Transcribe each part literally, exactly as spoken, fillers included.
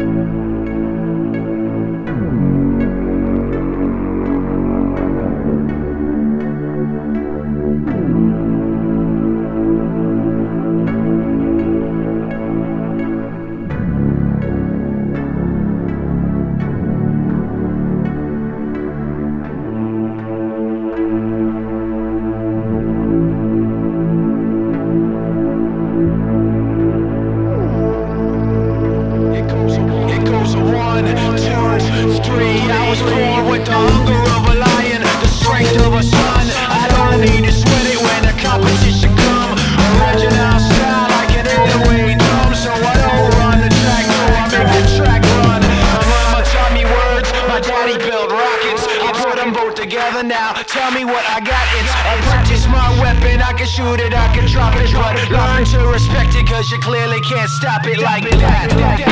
Together now, tell me what I got. It's a practice my weapon, I can shoot it, I can drop it, but learn to respect it, cause you clearly can't stop it like that.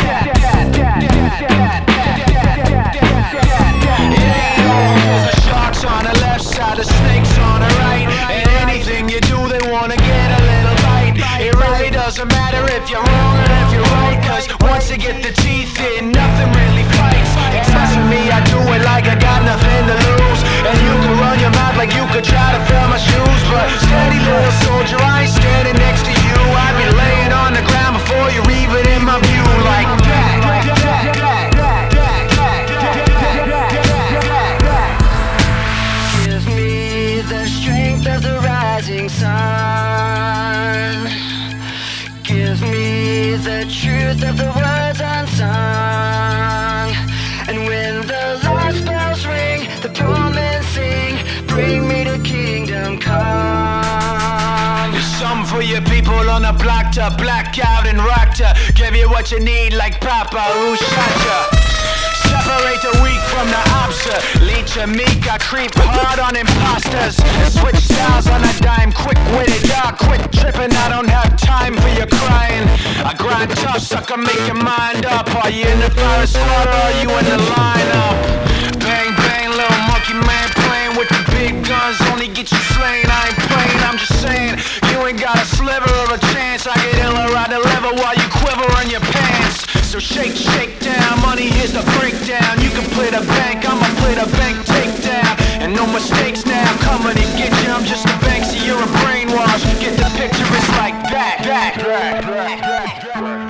The sharks on the left side, the snakes on the right, and anything you do they wanna get a little bite. It really doesn't matter if you're wrong or if you're right, cause once you get the teeth in, nothing really fights. And trust me, I do it like I got nothing to lose. And you can run your mouth like you could try to fill my shoes, but steady little soldier, I ain't standing next to you. I'd be laying on the ground before you're even in my view like that. Give me the strength of the rising sun. Give me the truth of the words unsung. And when the last bells ring, the poor men sing, bring me to kingdom come. There's some for your people on the block to black out and rock to give you what you need like Papa who shot ya. Separate the weak from the obsolete. Your meek, I creep hard on imposters. Switch styles on a dime, quick witted, dog, quit tripping. I don't have time for your crying. I grind tough, sucker, make your mind up. Are you in the fire squad or are you in the lineup? Bang, bang, little monkey man playing with the big guns. Only get you slain, I ain't playing, I'm just saying. You ain't got a sliver of a chance. I get iller, I deliver while you quiver in your pants. So shake, shake down, money, here's the breakdown. You can play the bank, I'ma play the bank takedown. And no mistakes now, I'm coming to get you. I'm just a bank, so you're a brainwash. Get the picture, it's like that, that, that, that, that.